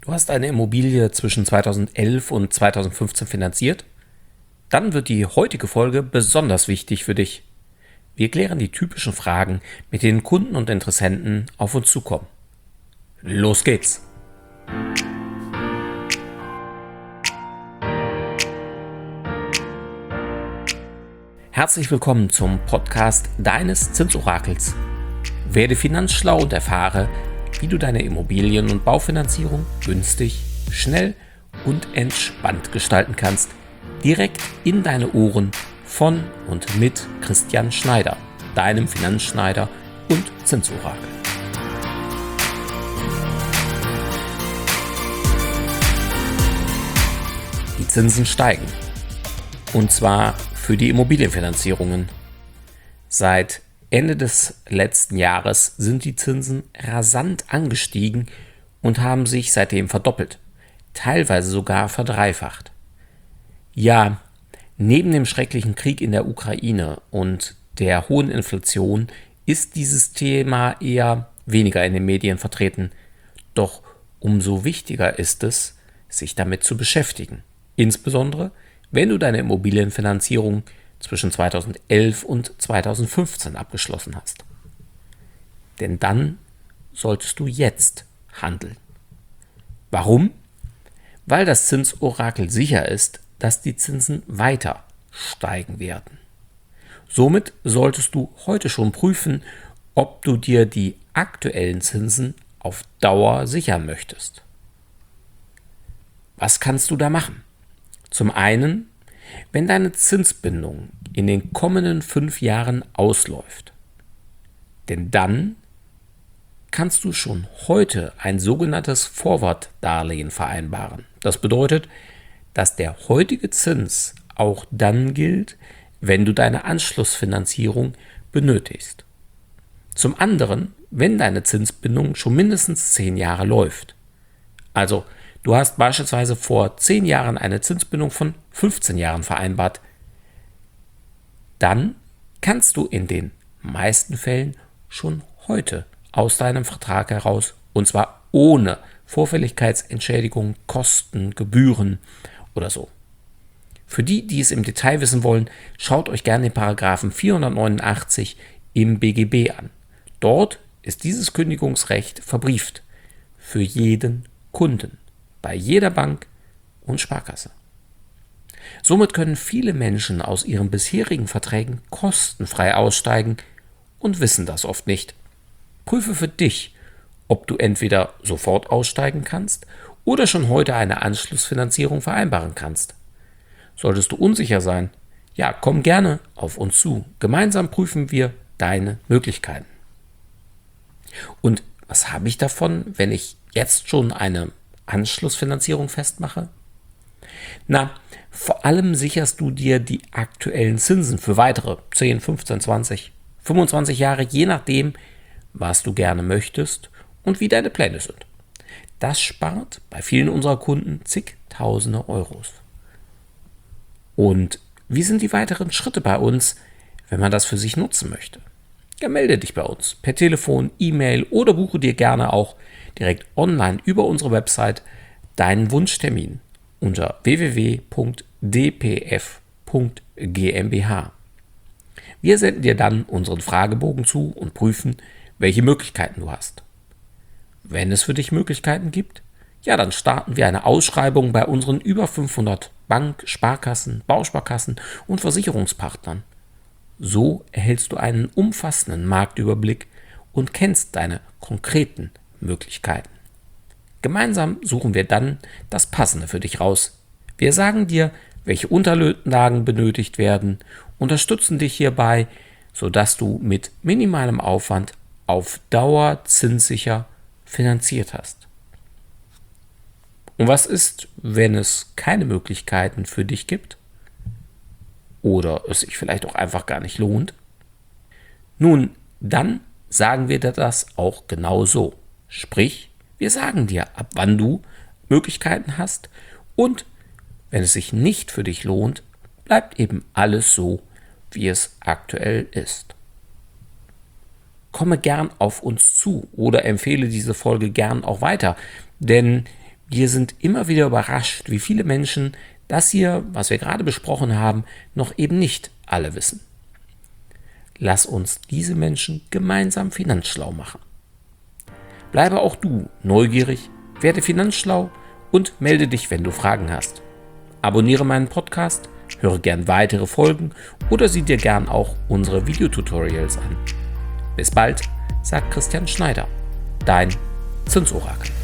Du hast eine Immobilie zwischen 2011 und 2015 finanziert? Dann wird die heutige Folge besonders wichtig für dich. Wir klären die typischen Fragen, mit denen Kunden und Interessenten auf uns zukommen. Los geht's! Herzlich willkommen zum Podcast deines Zinsorakels. Werde finanzschlau und erfahre, wie du deine Immobilien- und Baufinanzierung günstig, schnell und entspannt gestalten kannst. Direkt in deine Ohren von und mit Christian Schneider, deinem Finanzschneider und Zinsorakel. Die Zinsen steigen. Und zwar für die Immobilienfinanzierungen. Seit Ende des letzten Jahres sind die Zinsen rasant angestiegen und haben sich seitdem verdoppelt, teilweise sogar verdreifacht. Ja, neben dem schrecklichen Krieg in der Ukraine und der hohen Inflation ist dieses Thema eher weniger in den Medien vertreten. Doch umso wichtiger ist es, sich damit zu beschäftigen. Insbesondere, wenn du deine Immobilienfinanzierung zwischen 2011 und 2015 abgeschlossen hast. Denn dann solltest du jetzt handeln. Warum? Weil das Zinsorakel sicher ist, dass die Zinsen weiter steigen werden. Somit solltest du heute schon prüfen, ob du dir die aktuellen Zinsen auf Dauer sichern möchtest. Was kannst du da machen? Zum einen, wenn deine Zinsbindung in den kommenden 5 Jahren ausläuft. Denn dann kannst du schon heute ein sogenanntes Forward-Darlehen vereinbaren. Das bedeutet, dass der heutige Zins auch dann gilt, wenn du deine Anschlussfinanzierung benötigst. Zum anderen, wenn deine Zinsbindung schon mindestens 10 Jahre läuft. Also, du hast beispielsweise vor 10 Jahren eine Zinsbindung von 15 Jahren vereinbart. Dann kannst du in den meisten Fällen schon heute aus deinem Vertrag heraus, und zwar ohne Vorfälligkeitsentschädigung, Kosten, Gebühren oder so. Für die, die es im Detail wissen wollen, schaut euch gerne den Paragraphen 489 im BGB an. Dort ist dieses Kündigungsrecht verbrieft für jeden Kunden, bei jeder Bank und Sparkasse. Somit können viele Menschen aus ihren bisherigen Verträgen kostenfrei aussteigen und wissen das oft nicht. Prüfe für dich, ob du entweder sofort aussteigen kannst oder schon heute eine Anschlussfinanzierung vereinbaren kannst. Solltest du unsicher sein, ja, komm gerne auf uns zu. Gemeinsam prüfen wir deine Möglichkeiten. Und was habe ich davon, wenn ich jetzt schon eine Anschlussfinanzierung festmache? Na, vor allem sicherst du dir die aktuellen Zinsen für weitere 10, 15, 20, 25 Jahre, je nachdem, was du gerne möchtest und wie deine Pläne sind. Das spart bei vielen unserer Kunden zigtausende Euros. Und wie sind die weiteren Schritte bei uns, wenn man das für sich nutzen möchte? Ja, melde dich bei uns per Telefon, E-Mail oder buche dir gerne auch direkt online über unsere Website deinen Wunschtermin unter www.dpf.gmbh. Wir senden dir dann unseren Fragebogen zu und prüfen, welche Möglichkeiten du hast. Wenn es für dich Möglichkeiten gibt, ja, dann starten wir eine Ausschreibung bei unseren über 500 Bank-, Sparkassen, Bausparkassen und Versicherungspartnern. So erhältst du einen umfassenden Marktüberblick und kennst deine konkreten Möglichkeiten. Gemeinsam suchen wir dann das Passende für dich raus. Wir sagen dir, welche Unterlagen benötigt werden, unterstützen dich hierbei, sodass du mit minimalem Aufwand auf Dauer zinssicher finanziert hast. Und was ist, wenn es keine Möglichkeiten für dich gibt? Oder es sich vielleicht auch einfach gar nicht lohnt? Nun, dann sagen wir dir das auch genau so. Sprich, wir sagen dir, ab wann du Möglichkeiten hast und wenn es sich nicht für dich lohnt, bleibt eben alles so, wie es aktuell ist. Komme gern auf uns zu oder empfehle diese Folge gern auch weiter, denn Wir sind immer wieder überrascht, wie viele Menschen das hier, was wir gerade besprochen haben, noch eben nicht alle wissen. Lass uns diese Menschen gemeinsam finanzschlau machen. Bleibe auch du neugierig, werde finanzschlau und melde dich, wenn du Fragen hast. Abonniere meinen Podcast, höre gern weitere Folgen oder sieh dir gern auch unsere Videotutorials an. Bis bald, sagt Christian Schneider, dein Zinsorakel.